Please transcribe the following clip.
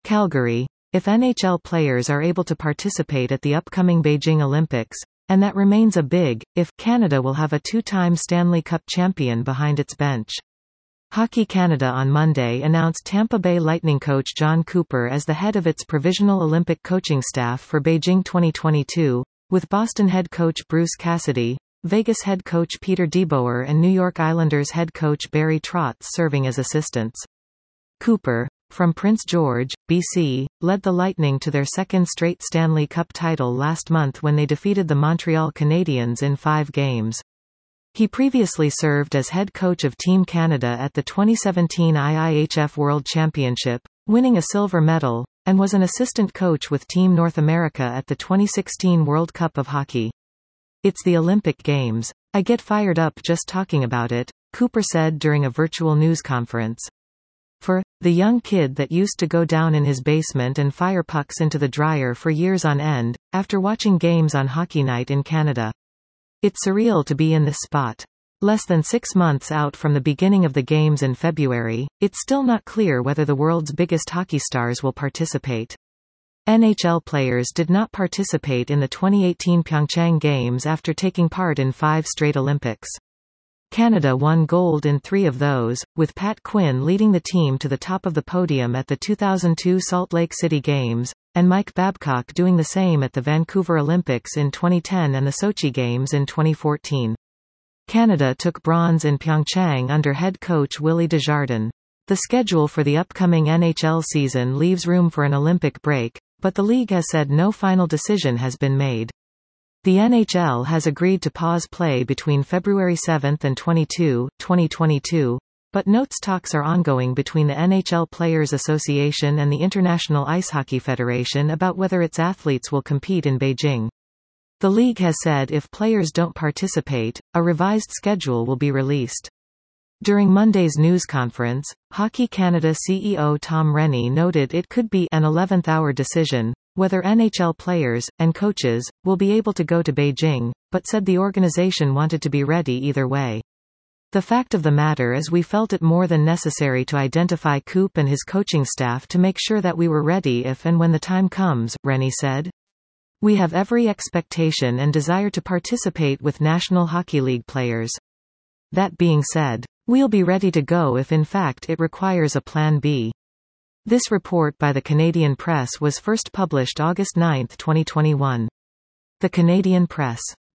Calgary. If NHL players are able to participate at the upcoming Beijing Olympics, and that remains a big if, Canada will have a two-time Stanley Cup champion behind its bench. Hockey Canada on Monday announced Tampa Bay Lightning coach John Cooper as the head of its provisional Olympic coaching staff for Beijing 2022, with Boston head coach Bruce Cassidy, Vegas head coach Peter DeBoer and New York Islanders head coach Barry Trotz serving as assistants. Cooper, from Prince George, BC, led the Lightning to their second straight Stanley Cup title last month when they defeated the Montreal Canadiens in 5 games. He previously served as head coach of Team Canada at the 2017 IIHF World Championship, winning a silver medal, and was an assistant coach with Team North America at the 2016 World Cup of Hockey. "It's the Olympic Games. I get fired up just talking about it," Cooper said during a virtual news conference. For the young kid that used to go down in his basement and fire pucks into the dryer for years on end, after watching games on Hockey Night in Canada. It's surreal to be in this spot. Less than 6 months out from the beginning of the games in February, it's still not clear whether the world's biggest hockey stars will participate. NHL players did not participate in the 2018 Pyeongchang Games after taking part in 5 straight Olympics. Canada won gold in 3 of those, with Pat Quinn leading the team to the top of the podium at the 2002 Salt Lake City Games, and Mike Babcock doing the same at the Vancouver Olympics in 2010 and the Sochi Games in 2014. Canada took bronze in Pyeongchang under head coach Willie Desjardins. The schedule for the upcoming NHL season leaves room for an Olympic break, but the league has said no final decision has been made. The NHL has agreed to pause play between February 7 and 22, 2022, but notes talks are ongoing between the NHL Players Association and the International Ice Hockey Federation about whether its athletes will compete in Beijing. The league has said if players don't participate, a revised schedule will be released. During Monday's news conference, Hockey Canada CEO Tom Renney noted it could be an 11th-hour decision whether NHL players, and coaches, will be able to go to Beijing, but said the organization wanted to be ready either way. "The fact of the matter is we felt it more than necessary to identify Coop and his coaching staff to make sure that we were ready if and when the time comes," Renney said. "We have every expectation and desire to participate with National Hockey League players. That being said, we'll be ready to go if in fact it requires a Plan B." This report by the Canadian Press was first published August 9, 2021. The Canadian Press.